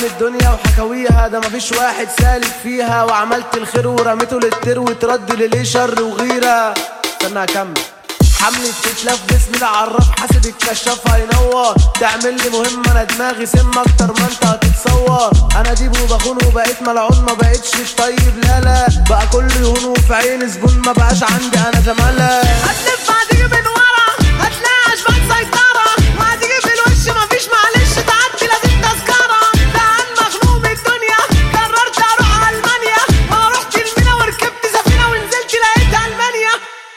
الدنيا وحكاويها، ده مفيش واحد سالك فيها. وعملت الخير ورميته للتر وترد لليه شر وغيره. استنى اكمل. حملة تتلف باسمي العراف، حاسب الكشاف هينور. تعمل لي مهمة انا دماغي سم اكتر ما انت هتتصور. انا ديب وبخون وبقيت ملعون، ما بقيتش الطيب لا لا. بقى كل يهون وفي عيني زبون، ما بقاش عندي انا زمالة. هتلف هتيجي من ورا، هتلاقي اشباك سيطرة. وهتيجي في الوش مفيش معلش، تعدي لازم تذكرة. لأن مخنوق من الدنيا قررت اروح المانيا. ما رحت المينا وركبت سفينة ونزلت لقيت المانيا.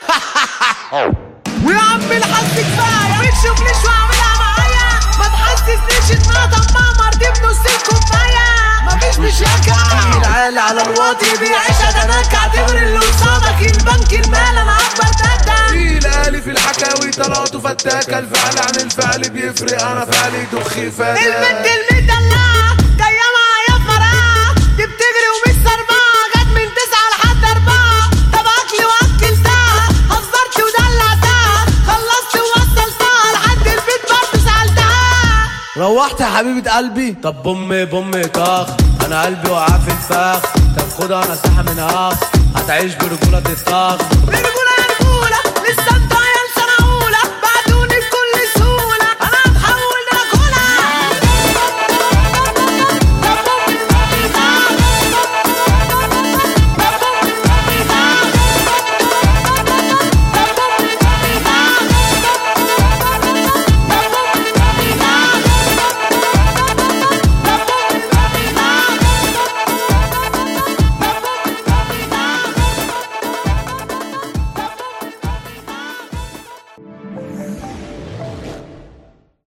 ويا عم الحظ كفايه، ما تشوفنيش واعملها معايا. ما تحسسنيش ان انا طماع مرضي بنص الكوبايه. مفيش مشاكل العالي على الواطي بيعيش ادناك. اعتبر اللي قصادك البنك المال، انا اكبر داتا. في الالي في الحكاوي طلعته فتاكه. الفعل عن الفعل بيفرق، انا فعلي دخي فاده. البنت المدلعه جايه معايا في مرقعه، دي بتجري ومش سربعه. جت من 9 لحد 4. طب اكلي واكلتها، هزرت ودلعتها. خلصت ووصلتها لحد البيت برضه سالتها. روحت يا حبيبة قلبي؟ طب بوم طخ، انا قلبي وقع في الفخ. طب خدها نصيحة من اخ، هتعيش برجولة تتطخ. برجولة يا رجولة لسه